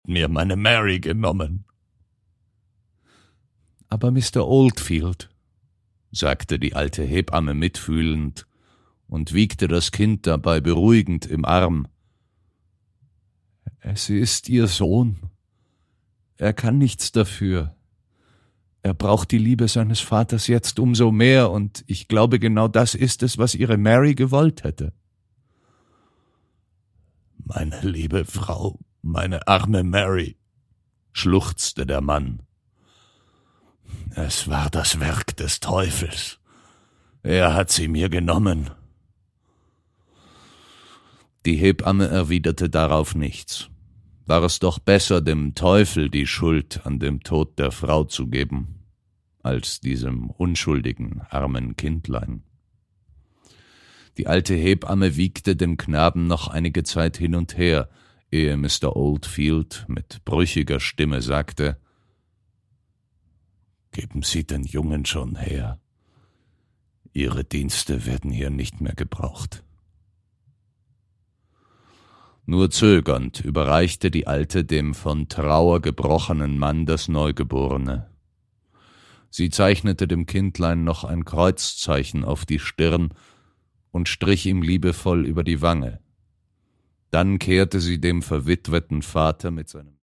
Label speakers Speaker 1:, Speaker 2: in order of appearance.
Speaker 1: mir meine Mary genommen. Aber Mr. Oldfield, sagte die alte Hebamme mitfühlend und wiegte das Kind dabei beruhigend im Arm. Es ist Ihr Sohn. Er kann nichts dafür. Er braucht die Liebe seines Vaters jetzt umso mehr, und ich glaube, genau das ist es, was Ihre Mary gewollt hätte. Meine liebe Frau, meine arme Mary, schluchzte der Mann. Es war das Werk des Teufels. Er hat sie mir genommen. Die Hebamme erwiderte darauf nichts. War es doch besser, dem Teufel die Schuld an dem Tod der Frau zu geben, als diesem unschuldigen, armen Kindlein. Die alte Hebamme wiegte den Knaben noch einige Zeit hin und her, ehe Mr. Oldfield mit brüchiger Stimme sagte: »Geben Sie den Jungen schon her. Ihre Dienste werden hier nicht mehr gebraucht.« Nur zögernd überreichte die Alte dem von Trauer gebrochenen Mann das Neugeborene. Sie zeichnete dem Kindlein noch ein Kreuzzeichen auf die Stirn und strich ihm liebevoll über die Wange. Dann kehrte sie dem verwitweten Vater mit seinem